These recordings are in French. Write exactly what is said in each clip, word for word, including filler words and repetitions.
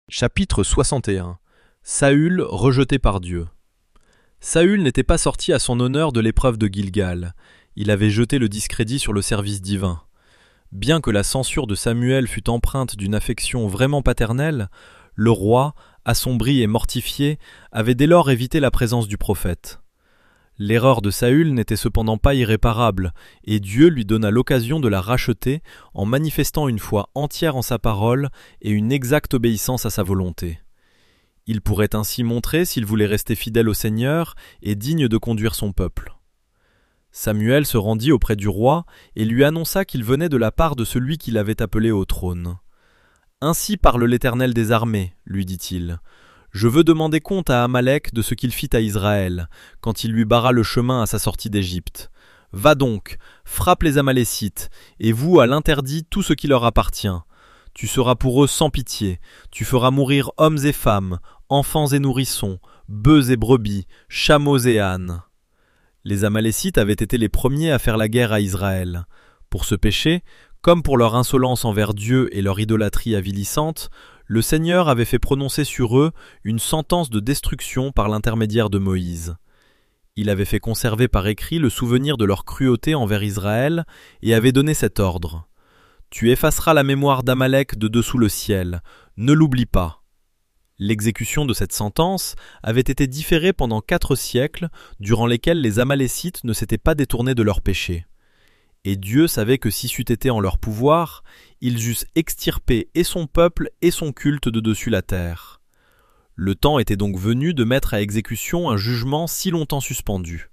Chapitre soixante et un. Saül rejeté par Dieu. Saül n'était pas sorti à son honneur de l'épreuve de Gilgal. Il avait jeté le discrédit sur le service divin. Bien que la censure de Samuel fût empreinte d'une affection vraiment paternelle, le roi, assombri et mortifié, avait dès lors évité la présence du prophète. L'erreur de Saül n'était cependant pas irréparable, et Dieu lui donna l'occasion de la racheter en manifestant une foi entière en sa parole et une exacte obéissance à sa volonté. Il pourrait ainsi montrer s'il voulait rester fidèle au Seigneur et digne de conduire son peuple. Samuel se rendit auprès du roi et lui annonça qu'il venait de la part de celui qui l'avait appelé au trône. « Ainsi parle l'Éternel des armées, lui dit-il. Je veux demander compte à Amalek de ce qu'il fit à Israël, quand il lui barra le chemin à sa sortie d'Égypte. Va donc, frappe les Amalécites, et voue à l'interdit tout ce qui leur appartient. Tu seras pour eux sans pitié, tu feras mourir hommes et femmes, enfants et nourrissons, bœufs et brebis, chameaux et ânes. » Les Amalécites avaient été les premiers à faire la guerre à Israël. Pour ce péché, comme pour leur insolence envers Dieu et leur idolâtrie avilissante, le Seigneur avait fait prononcer sur eux une sentence de destruction par l'intermédiaire de Moïse. Il avait fait conserver par écrit le souvenir de leur cruauté envers Israël et avait donné cet ordre. « Tu effaceras la mémoire d'Amalek de dessous le ciel, ne l'oublie pas. » L'exécution de cette sentence avait été différée pendant quatre siècles, durant lesquels les Amalécites ne s'étaient pas détournés de leurs péchés. Et Dieu savait que si c'eût été en leur pouvoir, ils eussent extirpé et son peuple et son culte de dessus la terre. Le temps était donc venu de mettre à exécution un jugement si longtemps suspendu.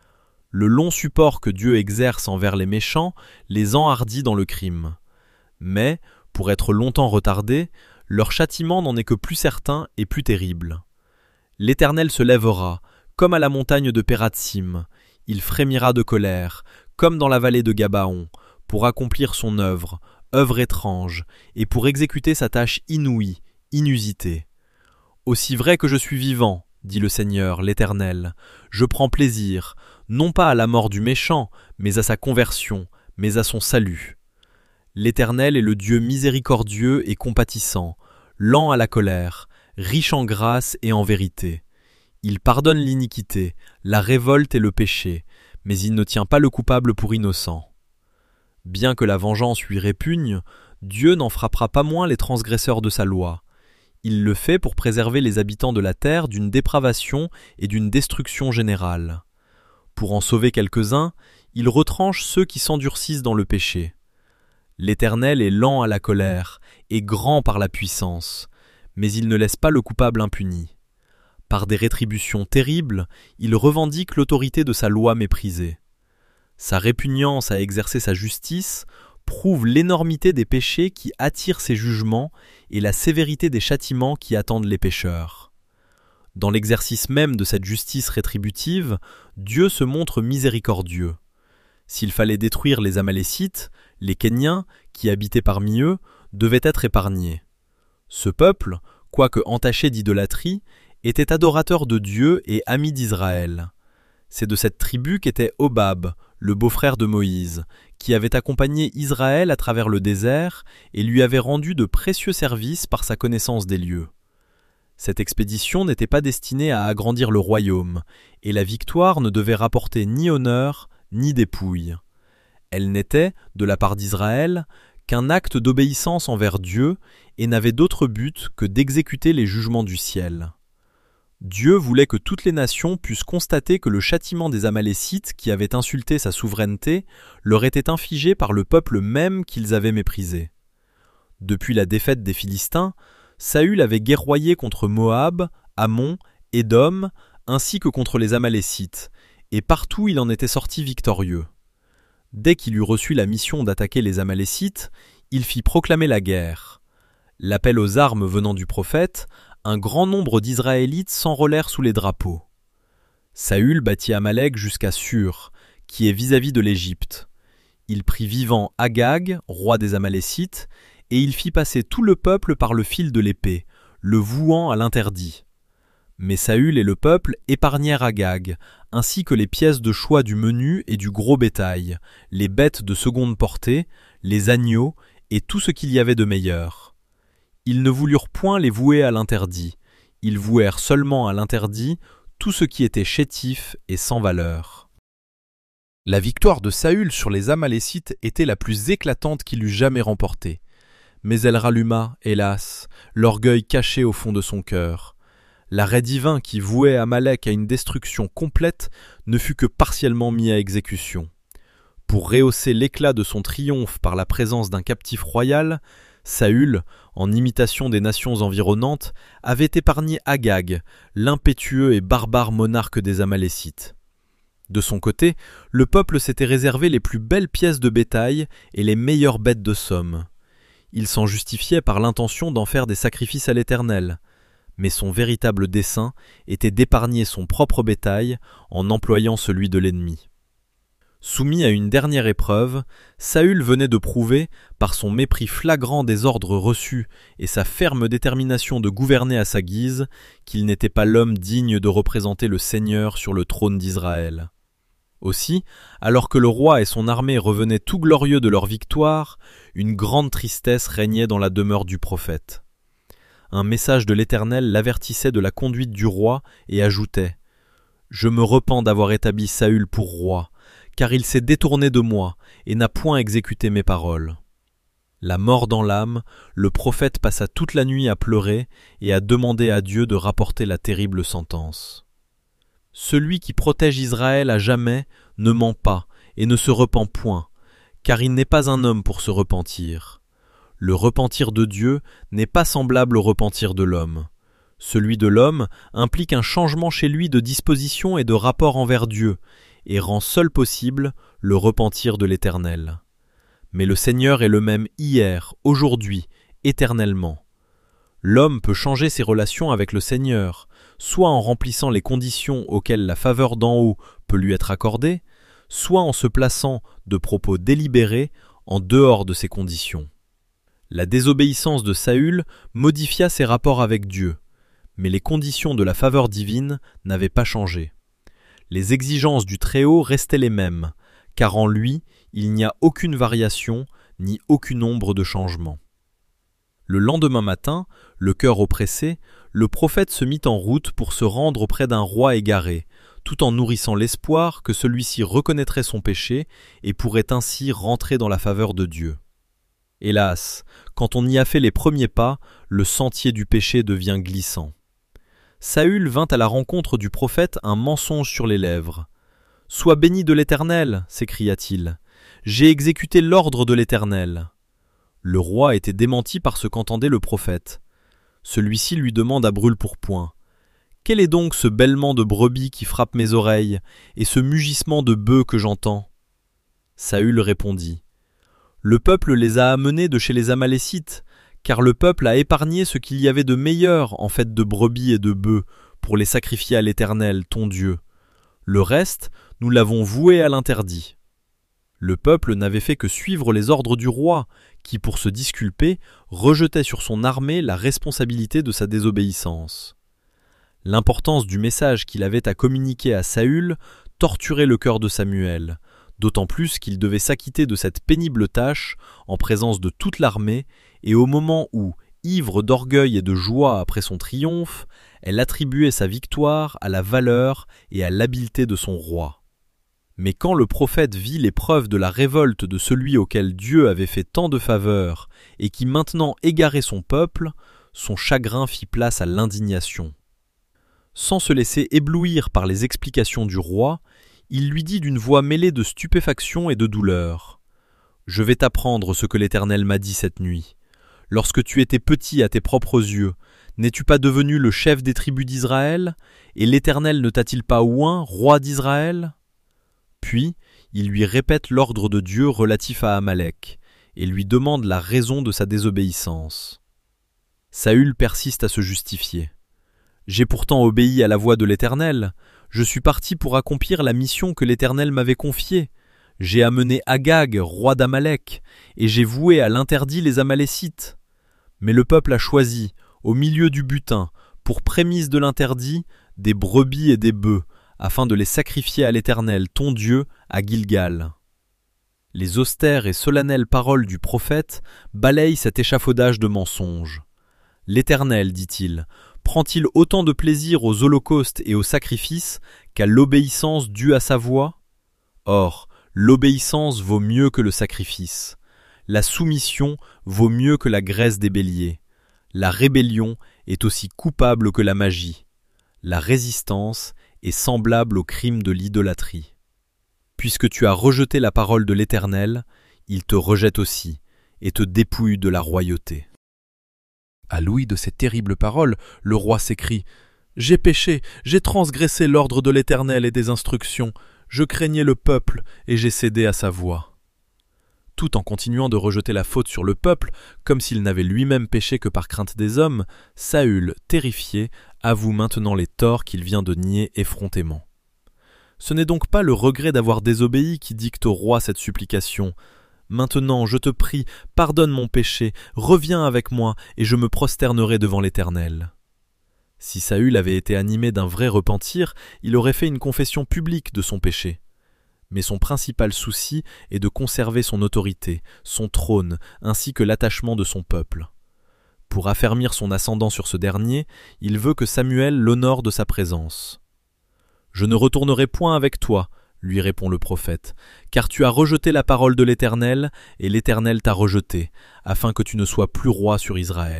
Le long support que Dieu exerce envers les méchants les enhardit dans le crime. Mais, pour être longtemps retardé, leur châtiment n'en est que plus certain et plus terrible. L'Éternel se lèvera, comme à la montagne de Pératsim, il frémira de colère, comme dans la vallée de Gabaon, pour accomplir son œuvre, œuvre étrange, et pour exécuter sa tâche inouïe, inusitée. Aussi vrai que je suis vivant, dit le Seigneur, l'Éternel, je prends plaisir, non pas à la mort du méchant, mais à sa conversion, mais à son salut. L'Éternel est le Dieu miséricordieux et compatissant, lent à la colère, riche en grâce et en vérité. Il pardonne l'iniquité, la révolte et le péché, mais il ne tient pas le coupable pour innocent. Bien que la vengeance lui répugne, Dieu n'en frappera pas moins les transgresseurs de sa loi. Il le fait pour préserver les habitants de la terre d'une dépravation et d'une destruction générale. Pour en sauver quelques-uns, il retranche ceux qui s'endurcissent dans le péché. L'Éternel est lent à la colère et grand par la puissance, mais il ne laisse pas le coupable impuni. Par des rétributions terribles, il revendique l'autorité de sa loi méprisée. Sa répugnance à exercer sa justice prouve l'énormité des péchés qui attirent ses jugements et la sévérité des châtiments qui attendent les pécheurs. Dans l'exercice même de cette justice rétributive, Dieu se montre miséricordieux. S'il fallait détruire les Amalécites, les Kéniens, qui habitaient parmi eux, devaient être épargnés. Ce peuple, quoique entaché d'idolâtrie, était adorateur de Dieu et ami d'Israël. C'est de cette tribu qu'était Hobab, le beau-frère de Moïse, qui avait accompagné Israël à travers le désert et lui avait rendu de précieux services par sa connaissance des lieux. Cette expédition n'était pas destinée à agrandir le royaume, et la victoire ne devait rapporter ni honneur ni dépouille. Elle n'était, de la part d'Israël, qu'un acte d'obéissance envers Dieu et n'avait d'autre but que d'exécuter les jugements du ciel. Dieu voulait que toutes les nations puissent constater que le châtiment des Amalécites qui avaient insulté sa souveraineté leur était infligé par le peuple même qu'ils avaient méprisé. Depuis la défaite des Philistins, Saül avait guerroyé contre Moab, Ammon, Édom, ainsi que contre les Amalécites, et partout il en était sorti victorieux. Dès qu'il eut reçu la mission d'attaquer les Amalécites, il fit proclamer la guerre. L'appel aux armes venant du prophète, un grand nombre d'Israélites s'enrôlèrent sous les drapeaux. Saül battit Amalek jusqu'à Sur, qui est vis-à-vis de l'Égypte. Il prit vivant Agag, roi des Amalécites, et il fit passer tout le peuple par le fil de l'épée, le vouant à l'interdit. Mais Saül et le peuple épargnèrent Agag, ainsi que les pièces de choix du menu et du gros bétail, les bêtes de seconde portée, les agneaux et tout ce qu'il y avait de meilleur. Ils ne voulurent point les vouer à l'interdit, ils vouèrent seulement à l'interdit tout ce qui était chétif et sans valeur. La victoire de Saül sur les Amalécites était la plus éclatante qu'il eût jamais remportée. Mais elle ralluma, hélas, l'orgueil caché au fond de son cœur. L'arrêt divin qui vouait Amalek à une destruction complète ne fut que partiellement mis à exécution. Pour rehausser l'éclat de son triomphe par la présence d'un captif royal, Saül, en imitation des nations environnantes, avait épargné Agag, l'impétueux et barbare monarque des Amalécites. De son côté, le peuple s'était réservé les plus belles pièces de bétail et les meilleures bêtes de somme. Il s'en justifiait par l'intention d'en faire des sacrifices à l'Éternel, mais son véritable dessein était d'épargner son propre bétail en employant celui de l'ennemi. Soumis à une dernière épreuve, Saül venait de prouver, par son mépris flagrant des ordres reçus et sa ferme détermination de gouverner à sa guise, qu'il n'était pas l'homme digne de représenter le Seigneur sur le trône d'Israël. Aussi, alors que le roi et son armée revenaient tout glorieux de leur victoire, une grande tristesse régnait dans la demeure du prophète. Un message de l'Éternel l'avertissait de la conduite du roi et ajoutait « Je me repens d'avoir établi Saül pour roi, car il s'est détourné de moi et n'a point exécuté mes paroles. » La mort dans l'âme, le prophète passa toute la nuit à pleurer et à demander à Dieu de rapporter la terrible sentence. Celui qui protège Israël à jamais ne ment pas et ne se repent point, car il n'est pas un homme pour se repentir. Le repentir de Dieu n'est pas semblable au repentir de l'homme. Celui de l'homme implique un changement chez lui de disposition et de rapport envers Dieu, et rend seul possible le repentir de l'Éternel. Mais le Seigneur est le même hier, aujourd'hui, éternellement. L'homme peut changer ses relations avec le Seigneur, soit en remplissant les conditions auxquelles la faveur d'en haut peut lui être accordée, soit en se plaçant de propos délibérés en dehors de ces conditions. La désobéissance de Saül modifia ses rapports avec Dieu, mais les conditions de la faveur divine n'avaient pas changé. Les exigences du Très-Haut restaient les mêmes, car en lui, il n'y a aucune variation ni aucune ombre de changement. Le lendemain matin, le cœur oppressé, le prophète se mit en route pour se rendre auprès d'un roi égaré, tout en nourrissant l'espoir que celui-ci reconnaîtrait son péché et pourrait ainsi rentrer dans la faveur de Dieu. Hélas, quand on y a fait les premiers pas, le sentier du péché devient glissant. Saül vint à la rencontre du prophète un mensonge sur les lèvres. « Sois béni de l'Éternel » s'écria-t-il. « J'ai exécuté l'ordre de l'Éternel. » Le roi était démenti par ce qu'entendait le prophète. Celui-ci lui demande à brûle-pourpoint. « Quel est donc ce bêlement de brebis qui frappe mes oreilles, et ce mugissement de bœufs que j'entends » Saül répondit. « Le peuple les a amenés de chez les Amalécites, car le peuple a épargné ce qu'il y avait de meilleur en fait de brebis et de bœufs, pour les sacrifier à l'Éternel, ton Dieu. Le reste, nous l'avons voué à l'interdit. » Le peuple n'avait fait que suivre les ordres du roi, qui, pour se disculper, rejetait sur son armée la responsabilité de sa désobéissance. L'importance du message qu'il avait à communiquer à Saül torturait le cœur de Samuel, d'autant plus qu'il devait s'acquitter de cette pénible tâche en présence de toute l'armée et au moment où, ivre d'orgueil et de joie après son triomphe, elle attribuait sa victoire à la valeur et à l'habileté de son roi. Mais quand le prophète vit les preuves de la révolte de celui auquel Dieu avait fait tant de faveurs et qui maintenant égarait son peuple, son chagrin fit place à l'indignation. Sans se laisser éblouir par les explications du roi, il lui dit d'une voix mêlée de stupéfaction et de douleur. « Je vais t'apprendre ce que l'Éternel m'a dit cette nuit. Lorsque tu étais petit à tes propres yeux, n'es-tu pas devenu le chef des tribus d'Israël, et l'Éternel ne t'a-t-il pas oint, roi d'Israël ?» Puis, il lui répète l'ordre de Dieu relatif à Amalek, et lui demande la raison de sa désobéissance. Saül persiste à se justifier. « J'ai pourtant obéi à la voix de l'Éternel. Je suis parti pour accomplir la mission que l'Éternel m'avait confiée. J'ai amené Agag, roi d'Amalek, et j'ai voué à l'interdit les Amalécites. Mais le peuple a choisi, au milieu du butin, pour prémisse de l'interdit, des brebis et des bœufs, afin de les sacrifier à l'Éternel, ton Dieu, à Gilgal. » Les austères et solennelles paroles du prophète balayent cet échafaudage de mensonges. L'Éternel, dit-il, prend-il autant de plaisir aux holocaustes et aux sacrifices qu'à l'obéissance due à sa voix? Or, l'obéissance vaut mieux que le sacrifice. La soumission vaut mieux que la graisse des béliers. La rébellion est aussi coupable que la magie. La résistance est semblable au crime de l'idolâtrie. Puisque tu as rejeté la parole de l'Éternel, il te rejette aussi et te dépouille de la royauté. À l'ouïe de ces terribles paroles, le roi s'écrie « J'ai péché, j'ai transgressé l'ordre de l'Éternel et des instructions, je craignais le peuple et j'ai cédé à sa voix. » Tout en continuant de rejeter la faute sur le peuple, comme s'il n'avait lui-même péché que par crainte des hommes, Saül, terrifié, avoue maintenant les torts qu'il vient de nier effrontément. Ce n'est donc pas le regret d'avoir désobéi qui dicte au roi cette supplication. « Maintenant, je te prie, pardonne mon péché, reviens avec moi, et je me prosternerai devant l'Éternel. » Si Saül avait été animé d'un vrai repentir, il aurait fait une confession publique de son péché. Mais son principal souci est de conserver son autorité, son trône, ainsi que l'attachement de son peuple. Pour affermir son ascendant sur ce dernier, il veut que Samuel l'honore de sa présence. « Je ne retournerai point avec toi, » lui répond le prophète, « car tu as rejeté la parole de l'Éternel, et l'Éternel t'a rejeté, afin que tu ne sois plus roi sur Israël. »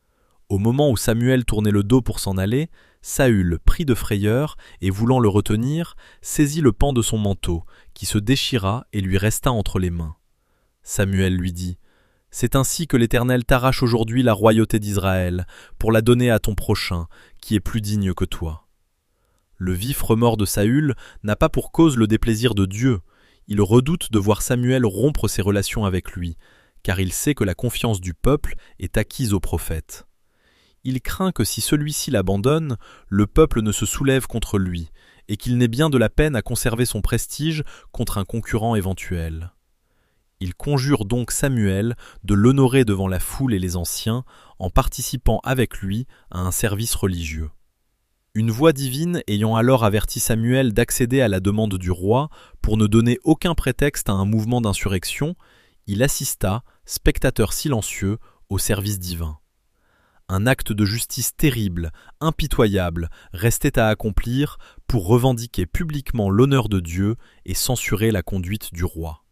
Au moment où Samuel tournait le dos pour s'en aller, Saül, pris de frayeur, et voulant le retenir, saisit le pan de son manteau, qui se déchira et lui resta entre les mains. Samuel lui dit, « C'est ainsi que l'Éternel t'arrache aujourd'hui la royauté d'Israël, pour la donner à ton prochain, qui est plus digne que toi. » Le vif remords de Saül n'a pas pour cause le déplaisir de Dieu. Il redoute de voir Samuel rompre ses relations avec lui, car il sait que la confiance du peuple est acquise au prophète. Il craint que si celui-ci l'abandonne, le peuple ne se soulève contre lui, et qu'il n'ait bien de la peine à conserver son prestige contre un concurrent éventuel. Il conjure donc Samuel de l'honorer devant la foule et les anciens, en participant avec lui à un service religieux. Une voix divine ayant alors averti Samuel d'accéder à la demande du roi pour ne donner aucun prétexte à un mouvement d'insurrection, il assista, spectateur silencieux, au service divin. Un acte de justice terrible, impitoyable, restait à accomplir pour revendiquer publiquement l'honneur de Dieu et censurer la conduite du roi.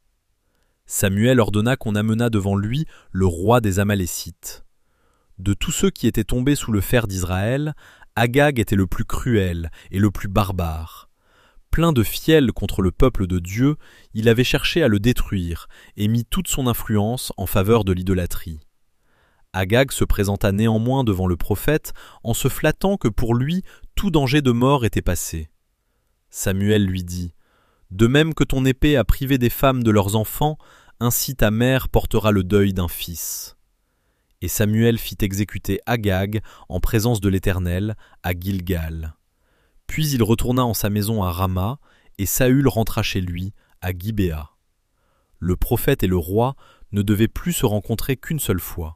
Samuel ordonna qu'on amenât devant lui le roi des Amalécites. De tous ceux qui étaient tombés sous le fer d'Israël, Agag était le plus cruel et le plus barbare. Plein de fiel contre le peuple de Dieu, il avait cherché à le détruire et mis toute son influence en faveur de l'idolâtrie. Agag se présenta néanmoins devant le prophète en se flattant que pour lui tout danger de mort était passé. Samuel lui dit « De même que ton épée a privé des femmes de leurs enfants, ainsi ta mère portera le deuil d'un fils. » Et Samuel fit exécuter Agag en présence de l'Éternel à Gilgal. Puis il retourna en sa maison à Rama, et Saül rentra chez lui à Gibéa. Le prophète et le roi ne devaient plus se rencontrer qu'une seule fois.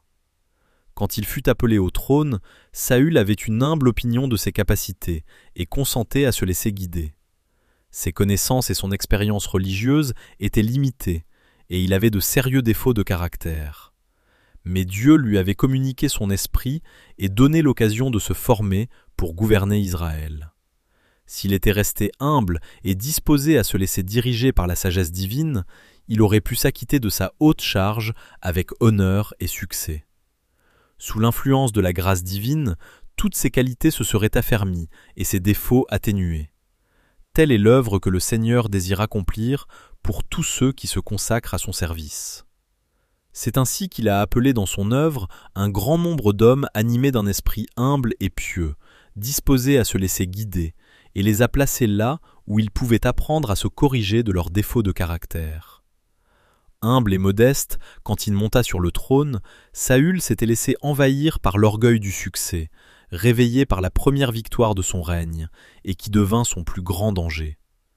Quand il fut appelé au trône, Saül avait une humble opinion de ses capacités et consentait à se laisser guider. Ses connaissances et son expérience religieuse étaient limitées, et il avait de sérieux défauts de caractère. Mais Dieu lui avait communiqué son esprit et donné l'occasion de se former pour gouverner Israël. S'il était resté humble et disposé à se laisser diriger par la sagesse divine, il aurait pu s'acquitter de sa haute charge avec honneur et succès. Sous l'influence de la grâce divine, toutes ses qualités se seraient affermies et ses défauts atténués. Telle est l'œuvre que le Seigneur désire accomplir pour tous ceux qui se consacrent à son service. C'est ainsi qu'il a appelé dans son œuvre un grand nombre d'hommes animés d'un esprit humble et pieux, disposés à se laisser guider, et les a placés là où ils pouvaient apprendre à se corriger de leurs défauts de caractère. Humble et modeste, quand il monta sur le trône, Saül s'était laissé envahir par l'orgueil du succès, réveillé par la première victoire de son règne, et qui devint son plus grand danger.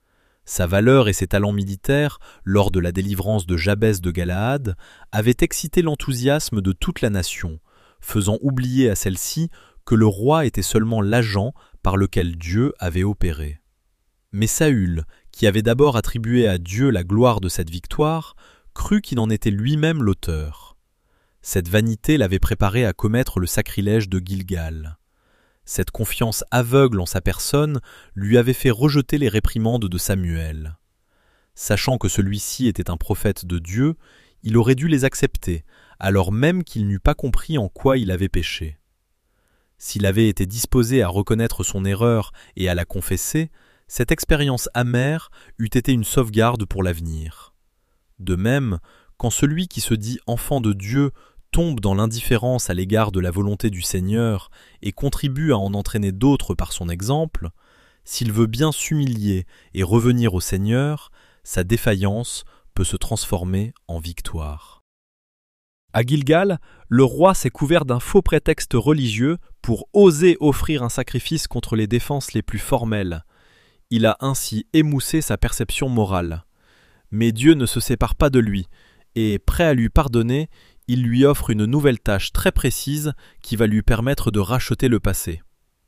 Sa valeur et ses talents militaires, lors de la délivrance de Jabès de Galaad, avaient excité l'enthousiasme de toute la nation, faisant oublier à celle-ci que le roi était seulement l'agent par lequel Dieu avait opéré. Mais Saül, qui avait d'abord attribué à Dieu la gloire de cette victoire, crut qu'il en était lui-même l'auteur. Cette vanité l'avait préparé à commettre le sacrilège de Gilgal. Cette confiance aveugle en sa personne lui avait fait rejeter les réprimandes de Samuel. Sachant que celui-ci était un prophète de Dieu, il aurait dû les accepter, alors même qu'il n'eût pas compris en quoi il avait péché. S'il avait été disposé à reconnaître son erreur et à la confesser, cette expérience amère eût été une sauvegarde pour l'avenir. De même, quand celui qui se dit enfant de Dieu tombe dans l'indifférence à l'égard de la volonté du Seigneur et contribue à en entraîner d'autres par son exemple, s'il veut bien s'humilier et revenir au Seigneur, sa défaillance peut se transformer en victoire. À Gilgal, le roi s'est couvert d'un faux prétexte religieux pour oser offrir un sacrifice contre les défenses les plus formelles. Il a ainsi émoussé sa perception morale. Mais Dieu ne se sépare pas de lui, et, prêt à lui pardonner, il lui offre une nouvelle tâche très précise qui va lui permettre de racheter le passé.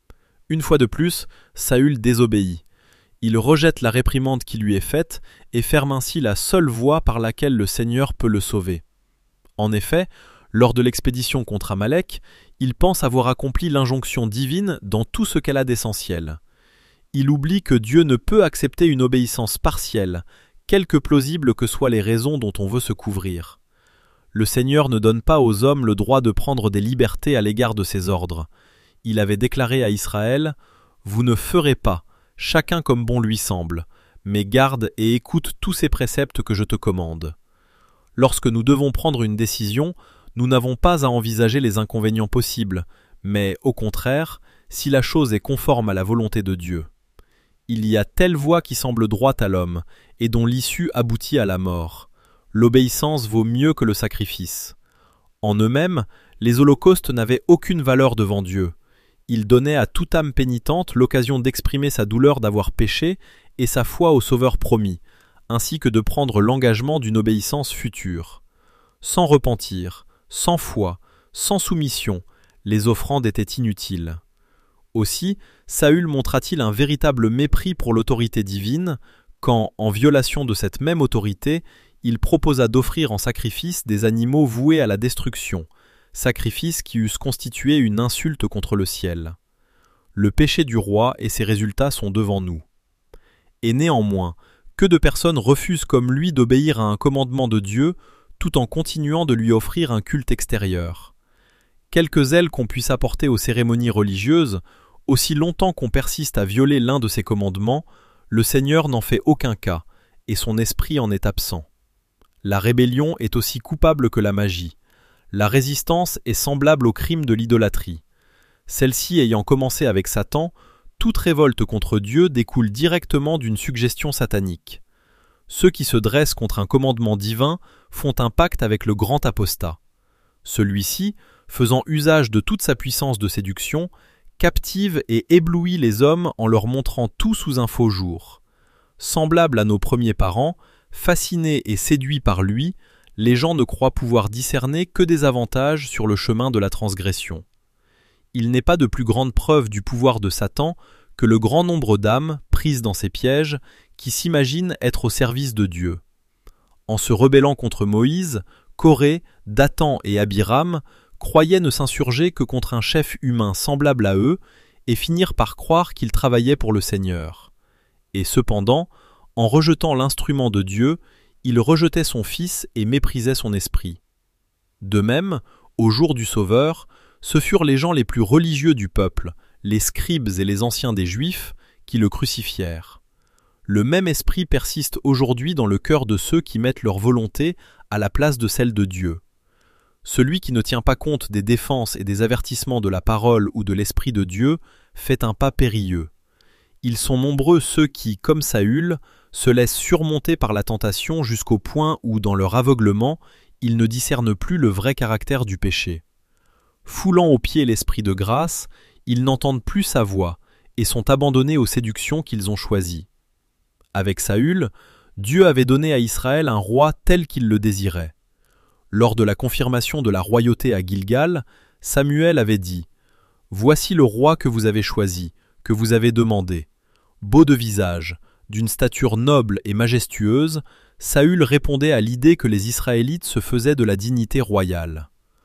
Une fois de plus, Saül désobéit. Il rejette la réprimande qui lui est faite et ferme ainsi la seule voie par laquelle le Seigneur peut le sauver. En effet, lors de l'expédition contre Amalek, il pense avoir accompli l'injonction divine dans tout ce qu'elle a d'essentiel. Il oublie que Dieu ne peut accepter une obéissance partielle, quelque plausibles que soient les raisons dont on veut se couvrir. Le Seigneur ne donne pas aux hommes le droit de prendre des libertés à l'égard de ses ordres. Il avait déclaré à Israël « Vous ne ferez pas, chacun comme bon lui semble, mais garde et écoute tous ces préceptes que je te commande. » Lorsque nous devons prendre une décision, nous n'avons pas à envisager les inconvénients possibles, mais au contraire, si la chose est conforme à la volonté de Dieu. Il y a telle voie qui semble droite à l'homme, et dont l'issue aboutit à la mort. L'obéissance vaut mieux que le sacrifice. En eux-mêmes, les holocaustes n'avaient aucune valeur devant Dieu. Ils donnaient à toute âme pénitente l'occasion d'exprimer sa douleur d'avoir péché et sa foi au Sauveur promis, ainsi que de prendre l'engagement d'une obéissance future. Sans repentir, sans foi, sans soumission, les offrandes étaient inutiles. Aussi, Saül montra-t-il un véritable mépris pour l'autorité divine, quand, en violation de cette même autorité, il proposa d'offrir en sacrifice des animaux voués à la destruction, sacrifices qui eussent constitué une insulte contre le ciel. Le péché du roi et ses résultats sont devant nous. Et néanmoins, que de personnes refusent comme lui d'obéir à un commandement de Dieu tout en continuant de lui offrir un culte extérieur. Quelque zèle qu'on puisse apporter aux cérémonies religieuses, aussi longtemps qu'on persiste à violer l'un de ses commandements, le Seigneur n'en fait aucun cas, et son esprit en est absent. La rébellion est aussi coupable que la magie. La résistance est semblable au crime de l'idolâtrie. Celle-ci ayant commencé avec Satan, toute révolte contre Dieu découle directement d'une suggestion satanique. Ceux qui se dressent contre un commandement divin font un pacte avec le grand apostat. Celui-ci, faisant usage de toute sa puissance de séduction, captive et éblouit les hommes en leur montrant tout sous un faux jour. Semblable à nos premiers parents, fascinés et séduits par lui, les gens ne croient pouvoir discerner que des avantages sur le chemin de la transgression. Il n'est pas de plus grande preuve du pouvoir de Satan que le grand nombre d'âmes, prises dans ses pièges, qui s'imaginent être au service de Dieu. En se rebellant contre Moïse, Corée, Dathan et Abiram croyaient ne s'insurger que contre un chef humain semblable à eux et finirent par croire qu'ils travaillaient pour le Seigneur. Et cependant, en rejetant l'instrument de Dieu, ils rejetaient son Fils et méprisaient son esprit. De même, au jour du Sauveur, ce furent les gens les plus religieux du peuple, les scribes et les anciens des Juifs, qui le crucifièrent. Le même esprit persiste aujourd'hui dans le cœur de ceux qui mettent leur volonté à la place de celle de Dieu. Celui qui ne tient pas compte des défenses et des avertissements de la parole ou de l'Esprit de Dieu fait un pas périlleux. Ils sont nombreux ceux qui, comme Saül, se laissent surmonter par la tentation jusqu'au point où, dans leur aveuglement, ils ne discernent plus le vrai caractère du péché. Foulant aux pieds l'esprit de grâce, ils n'entendent plus sa voix et sont abandonnés aux séductions qu'ils ont choisies. Avec Saül, Dieu avait donné à Israël un roi tel qu'il le désirait. Lors de la confirmation de la royauté à Gilgal, Samuel avait dit « Voici le roi que vous avez choisi, que vous avez demandé. Beau de visage, d'une stature noble et majestueuse, Saül répondait à l'idée que les Israélites se faisaient de la dignité royale.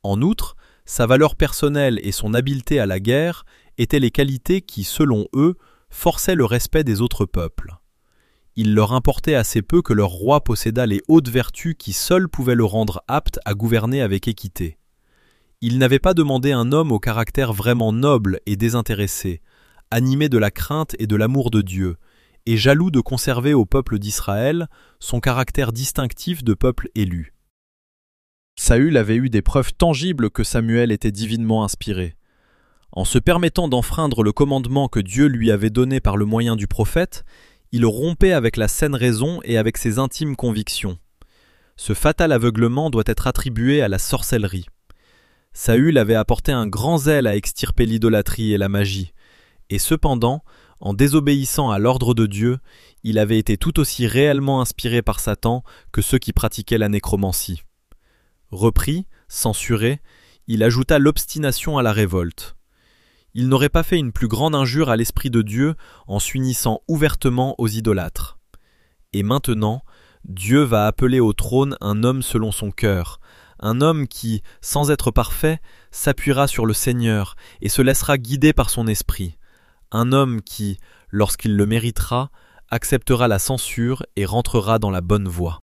En outre, sa valeur personnelle et son habileté à la guerre étaient les qualités qui, selon eux, forçaient le respect des autres peuples. Il leur importait assez peu que leur roi possédât les hautes vertus qui seules pouvaient le rendre apte à gouverner avec équité. Ils n'avaient pas demandé un homme au caractère vraiment noble et désintéressé, animé de la crainte et de l'amour de Dieu, et jaloux de conserver au peuple d'Israël son caractère distinctif de peuple élu. Saül avait eu des preuves tangibles que Samuel était divinement inspiré. En se permettant d'enfreindre le commandement que Dieu lui avait donné par le moyen du prophète, il rompait avec la saine raison et avec ses intimes convictions. Ce fatal aveuglement doit être attribué à la sorcellerie. Saül avait apporté un grand zèle à extirper l'idolâtrie et la magie, et cependant, en désobéissant à l'ordre de Dieu, il avait été tout aussi réellement inspiré par Satan que ceux qui pratiquaient la nécromancie. Repris, censuré, il ajouta l'obstination à la révolte. Il n'aurait pas fait une plus grande injure à l'Esprit de Dieu en s'unissant ouvertement aux idolâtres. Et maintenant, Dieu va appeler au trône un homme selon son cœur, un homme qui, sans être parfait, s'appuiera sur le Seigneur et se laissera guider par son esprit, un homme qui, lorsqu'il le méritera, acceptera la censure et rentrera dans la bonne voie.